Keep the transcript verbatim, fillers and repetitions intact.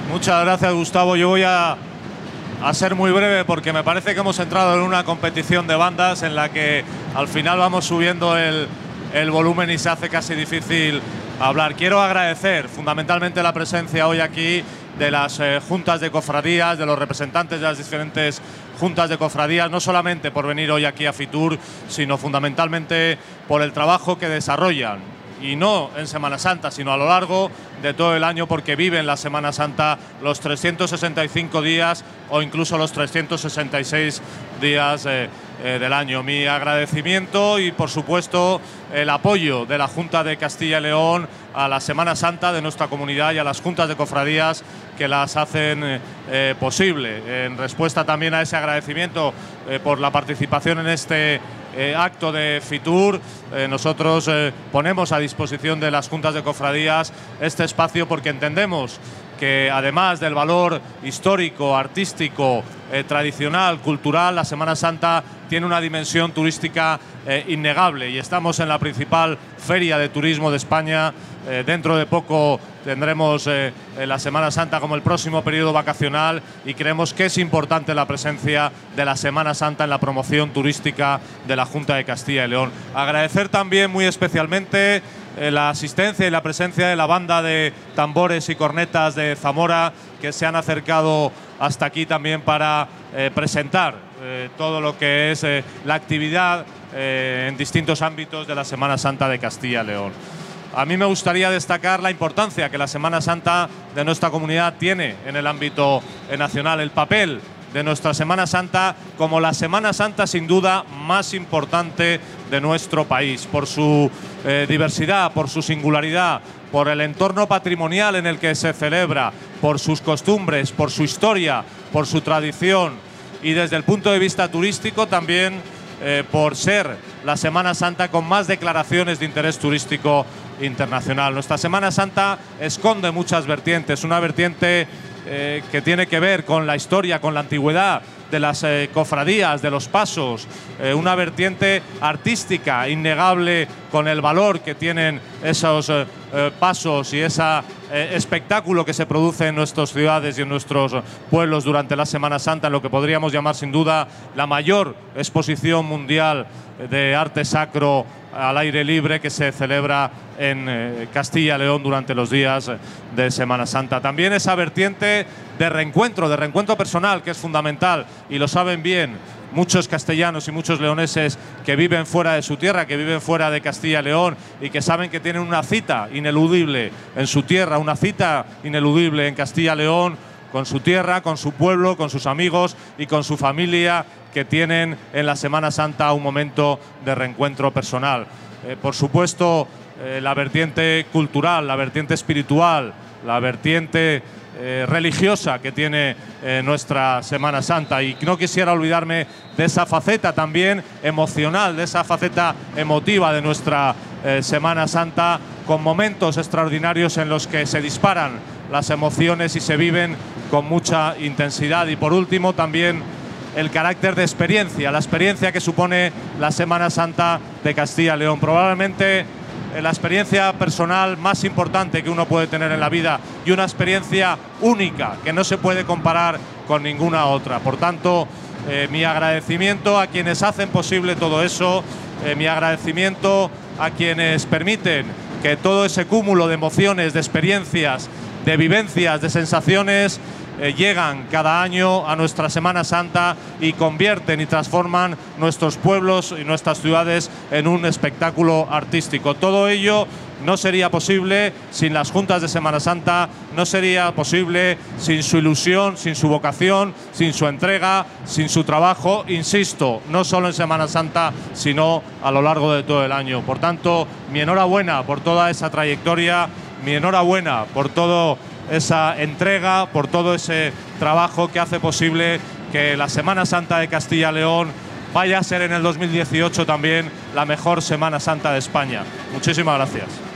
Muchas gracias, Gustavo. Yo voy a, a ser muy breve porque me parece que hemos entrado en una competición de bandas en la que al final vamos subiendo el, el volumen y se hace casi difícil hablar. Quiero agradecer fundamentalmente la presencia hoy aquí de las eh, juntas de cofradías, de los representantes de las diferentes juntas de cofradías, no solamente por venir hoy aquí a Fitur, sino fundamentalmente por el trabajo que desarrollan, y no en Semana Santa, sino a lo largo de todo el año, porque viven la Semana Santa los trescientos sesenta y cinco días o incluso los trescientos sesenta y seis días eh, eh, del año. Mi agradecimiento y, por supuesto, el apoyo de la Junta de Castilla y León a la Semana Santa de nuestra comunidad y a las juntas de cofradías que las hacen eh, posible. En respuesta también a ese agradecimiento eh, por la participación en este Eh, acto de Fitur, eh, nosotros eh, ponemos a disposición de las juntas de cofradías este espacio porque entendemos que, además del valor histórico, artístico, eh, tradicional, cultural, la Semana Santa tiene una dimensión turística eh, innegable, y estamos en la principal feria de turismo de España. Eh, dentro de poco tendremos eh, la Semana Santa como el próximo periodo vacacional, y creemos que es importante la presencia de la Semana Santa en la promoción turística de la Junta de Castilla y León. Agradecer también muy especialmente eh, la asistencia y la presencia de la banda de tambores y cornetas de Zamora, que se han acercado hasta aquí también para eh, presentar eh, todo lo que es eh, la actividad eh, en distintos ámbitos de la Semana Santa de Castilla y León. A mí me gustaría destacar la importancia que la Semana Santa de nuestra comunidad tiene en el ámbito nacional, el papel de nuestra Semana Santa como la Semana Santa sin duda más importante de nuestro país, por su eh, diversidad, por su singularidad, por el entorno patrimonial en el que se celebra, por sus costumbres, por su historia, por su tradición, y desde el punto de vista turístico también eh, por ser la Semana Santa con más declaraciones de interés turístico internacional. Nuestra Semana Santa esconde muchas vertientes, una vertiente eh, que tiene que ver con la historia, con la antigüedad de las eh, cofradías, de los pasos, eh, una vertiente artística innegable con el valor que tienen esos eh, eh, pasos y ese eh, espectáculo que se produce en nuestras ciudades y en nuestros pueblos durante la Semana Santa, en lo que podríamos llamar sin duda la mayor exposición mundial de arte sacro al aire libre que se celebra en eh, Castilla y León durante los días de Semana Santa. También esa vertiente de reencuentro, de reencuentro personal, que es fundamental, y lo saben bien muchos castellanos y muchos leoneses que viven fuera de su tierra, que viven fuera de Castilla y León, y que saben que tienen una cita ineludible en su tierra, una cita ineludible en Castilla y León, con su tierra, con su pueblo, con sus amigos y con su familia, que tienen en la Semana Santa un momento de reencuentro personal. Eh, por supuesto, eh, la vertiente cultural, la vertiente espiritual, la vertiente eh, religiosa que tiene eh, nuestra Semana Santa, y no quisiera olvidarme de esa faceta también emocional, de esa faceta emotiva de nuestra eh, Semana Santa, con momentos extraordinarios en los que se disparan las emociones y se viven con mucha intensidad. Y por último también el carácter de experiencia, la experiencia que supone la Semana Santa de Castilla y León. Probablemente la experiencia personal más importante que uno puede tener en la vida, y una experiencia única que no se puede comparar con ninguna otra. Por tanto, eh, mi agradecimiento a quienes hacen posible todo eso, eh, mi agradecimiento a quienes permiten que todo ese cúmulo de emociones, de experiencias, de vivencias, de sensaciones Eh, llegan cada año a nuestra Semana Santa y convierten y transforman nuestros pueblos y nuestras ciudades en un espectáculo artístico. Todo ello no sería posible sin las juntas de Semana Santa, no sería posible sin su ilusión, sin su vocación, sin su entrega, sin su trabajo, insisto, no solo en Semana Santa, sino a lo largo de todo el año. Por tanto, mi enhorabuena por toda esa trayectoria, mi enhorabuena por todo esa entrega, por todo ese trabajo que hace posible que la Semana Santa de Castilla y León vaya a ser en el dos mil dieciocho también la mejor Semana Santa de España. Muchísimas gracias.